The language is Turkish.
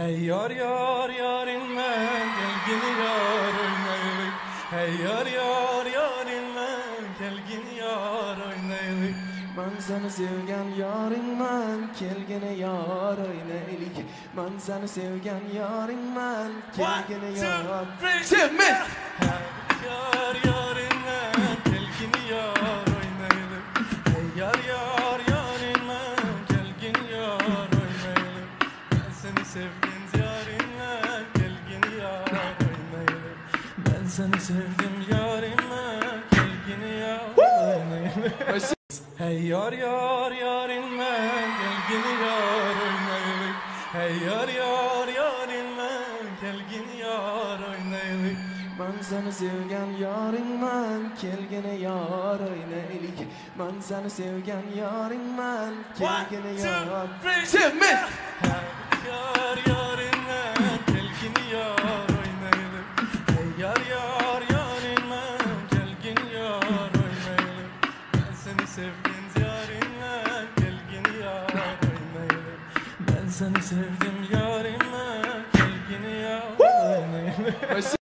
Hey yar yar yarinle gelgin yar oynaylık. Hey yar yar yarinle gelgin yar oynaylık. Ben seni sevgen yaringman, kelgine yar oynaylik. Ben seni sevgen yaringman, kelgine yar. Sevme! Hey yar yarinle gelgin yar oynaylık. Hey yar yar yarinle gelgin yar oynaylık. Ben seni sevdim yarinle gelgin yar oynaylık. Ben seni sevdim yarinle gelgin yar oynaylık. Hey yar yar yarinle gelgin yar oynaylık. Hey yar yar yarinle gelgin yar oynaylık. Ben seni sevgen yaringman, kelgine yar oynaylik. Ben seni sevgen yaringman, kelgine yar. Sevme! Hey yar yarinle gelgin yar oynaylık. Hey yar yar yarinle gelgin yar oynaylık. Ben seni sevdim yarinle gelgin yar oynaylık. Ben seni sevdim yarinle gelgin yar oynaylık.